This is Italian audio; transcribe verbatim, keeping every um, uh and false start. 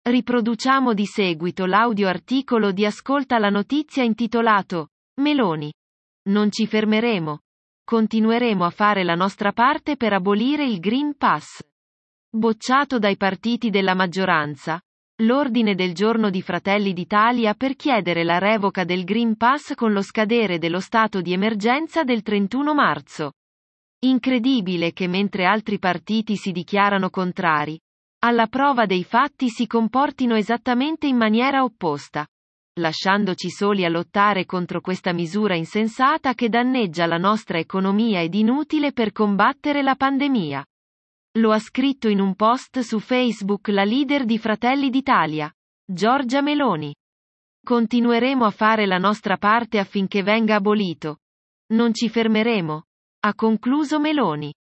Riproduciamo di seguito l'audio articolo di Ascolta la notizia intitolato Meloni. Non ci fermeremo. Continueremo a fare la nostra parte per abolire il Green Pass. Bocciato dai partiti della maggioranza, l'ordine del giorno di Fratelli d'Italia per chiedere la revoca del Green Pass con lo scadere dello stato di emergenza del trentuno marzo. Incredibile che mentre altri partiti si dichiarano contrari, alla prova dei fatti si comportino esattamente in maniera opposta, lasciandoci soli a lottare contro questa misura insensata che danneggia la nostra economia ed inutile per combattere la pandemia. Lo ha scritto in un post su Facebook la leader di Fratelli d'Italia, Giorgia Meloni. Continueremo a fare la nostra parte affinché venga abolito. Non ci fermeremo. Ha concluso Meloni.